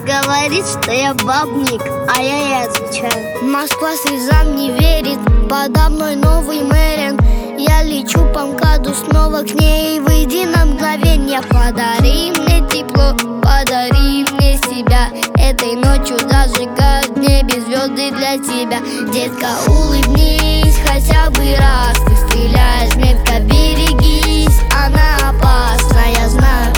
говорит, что я бабник, а я ей отвечаю: Москва слезам не верит, подо мной новый Мэрин. Я лечу по МКАДу снова к ней, выйди на мгновенье. Подари мне тепло, подари мне себя. Этой ночью зажигают в небе звезды для тебя. Детка, улыбнись хотя бы раз. Ты стреляешь метко, берегись, она опасна, я знаю.